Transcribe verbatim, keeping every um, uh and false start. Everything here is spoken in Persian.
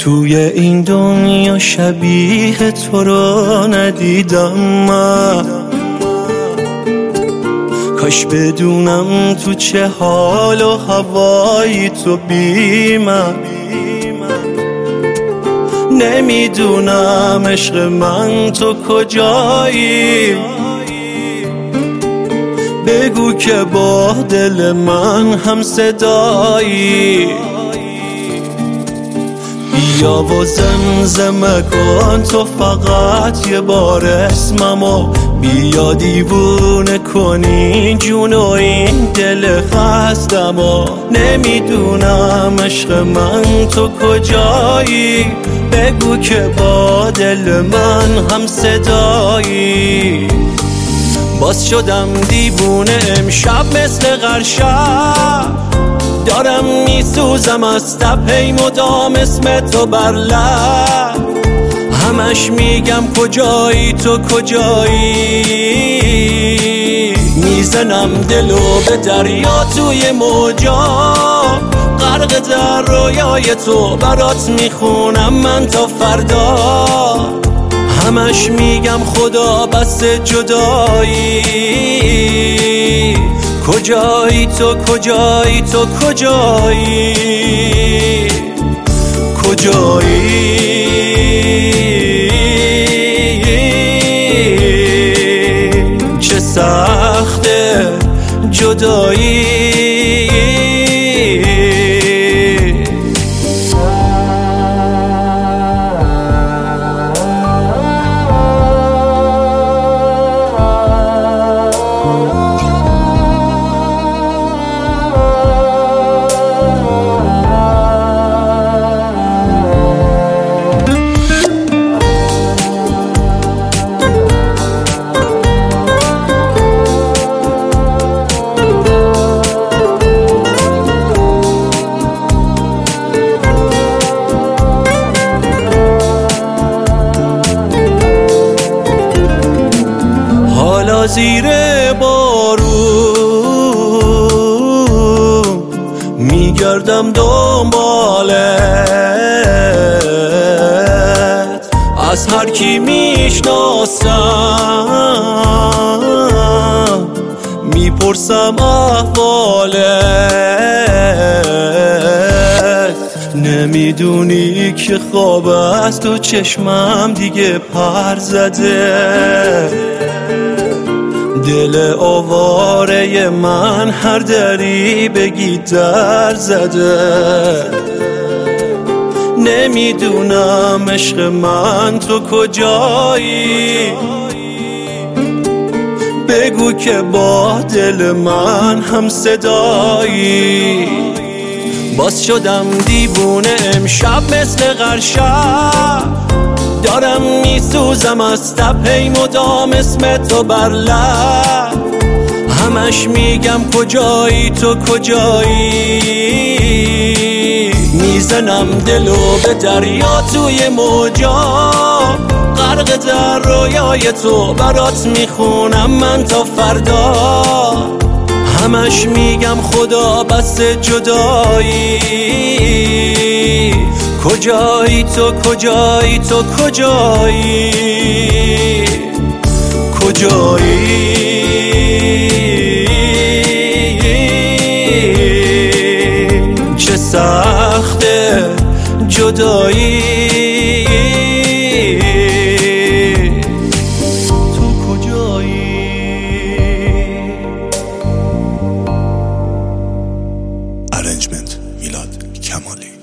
توی این دنیا شبیه تو رو ندیدم من، کاش بدونم تو چه حال و هوایی تو بی من. نمیدونم عشق من تو کجایی، بگو که با دل من هم صدایی. بیا و زمزمه کن تو فقط یه بار اسممو، بیا دیوونه کنی جون و این دل خستمو. نمیدونم عشق من تو کجایی، بگو که با دل من هم صدایی. باز شدم دیوونه امشب مثل غرشب، دارم میسوزم از تب هی مدام اسم تو بر لب. همش میگم کجایی تو کجایی، میزنم دلو به دریا توی موجا، غرق در رویای تو برات میخونم من تا فردا. همش میگم خدا بس جدایی، کجایی تو کجایی تو کجایی کجایی. چه سخته جدایی، زیر بارون میگردم دنبالت، از هر کی میشناسم میپرسم احوالت. نمیدونی که خواب از تو چشمم دیگه پر زده، دل آواره من هر دری بگی در زده. نمیدونم عشق من تو کجایی، بگو که با دل من هم صدایی. باز شدم دیوونه امشب مثل غرشب، دارم میسوزم از تب هی مدام اسم تو بر لب. همش میگم کجایی تو کجایی، میزنم دلو به دریا توی موجا، غرق در رویای تو برات میخونم من تا فردا. همش میگم خدا بس جدایی، کجایی تو کجایی تو کجایی کجایی. چه سخته جدایی، تو کجایی. ارنجمنت میلاد کمالی.